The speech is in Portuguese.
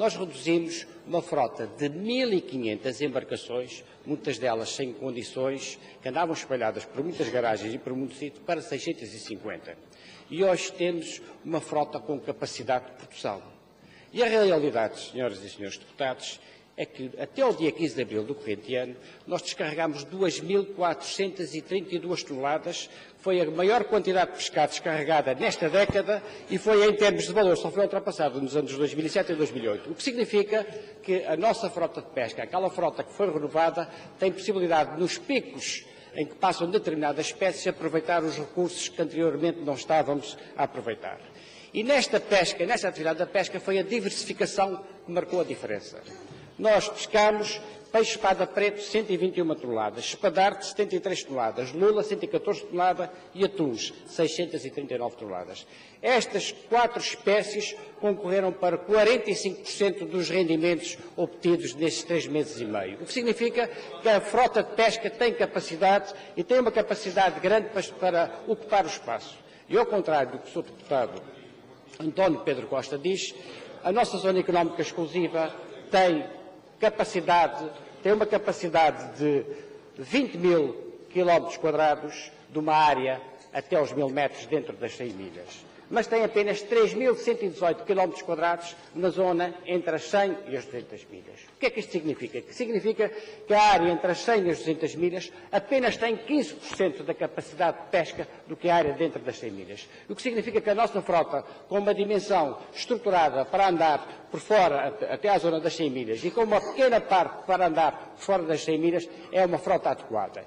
nós reduzimos uma frota de 1.500 embarcações, muitas delas sem condições, que andavam espalhadas por muitas garagens e por muito sítio, para 650. E hoje temos uma frota com capacidade de produção. E a realidade, senhoras e senhores deputados, é que até o dia 15 de abril do corrente ano, nós descarregámos 2.432 toneladas, foi a maior quantidade de pescado descarregada nesta década e foi, em termos de valor, só foi ultrapassado nos anos 2007 e 2008. O que significa que a nossa frota de pesca, aquela frota que foi renovada, tem possibilidade, nos picos em que passam determinadas espécies, aproveitar os recursos que anteriormente não estávamos a aproveitar. E nesta pesca, nesta atividade da pesca, foi a diversificação que marcou a diferença. Nós pescámos peixe espada preto 121 toneladas, espadarte 73 toneladas, lula 114 toneladas e atuns 639 toneladas. Estas 4 espécies concorreram para 45% dos rendimentos obtidos nestes 3 meses e meio. O que significa que a frota de pesca tem capacidade e tem uma capacidade grande para ocupar o espaço. E ao contrário do que o Sr. Deputado António Pedro Costa diz, a nossa zona económica exclusiva tem uma capacidade de 20 mil quilómetros quadrados de uma área até aos 1.000 metros dentro das 100 milhas. Mas tem apenas 3.118 quilómetros quadrados na zona entre as 100 e as 200 milhas. O que é que isto significa? Significa que a área entre as 100 e as 200 milhas apenas tem 15% da capacidade de pesca do que a área dentro das 100 milhas. O que significa que a nossa frota, com uma dimensão estruturada para andar por fora até à zona das 100 milhas e com uma pequena parte para andar por fora das 100 milhas, é uma frota adequada.